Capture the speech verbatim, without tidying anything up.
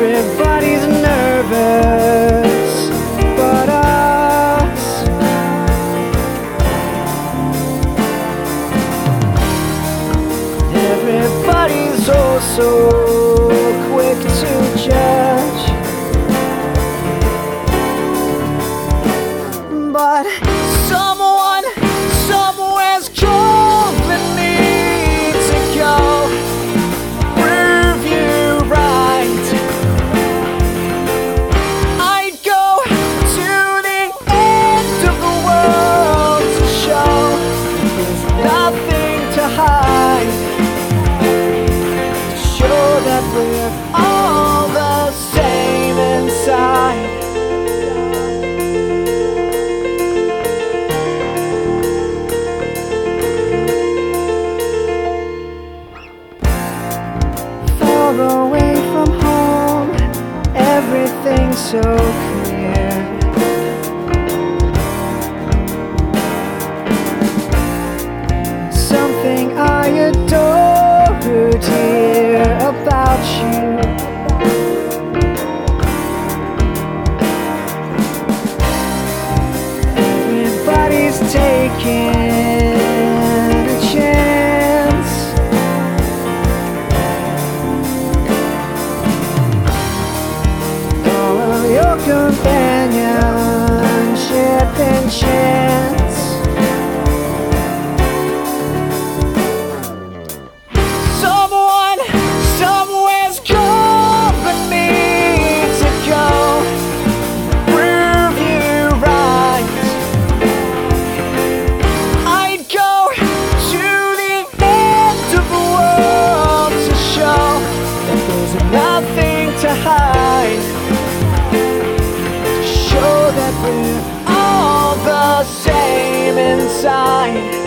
Everybody's nervous but us. Everybody's also quick to judge, but someone somewhere's calling me to go prove you right. I'd go to the end of the world to show there's nothing to hide, to show that we're all the same inside. Far away from home, everything's so clear. Something I adore, dear, about you. Everybody's taking a chance. All of your companionship and chance. Someone somewhere's calling me to go prove you right. I'd go to the end of the world to show that there's nothing to hide, to show that we're all the same inside.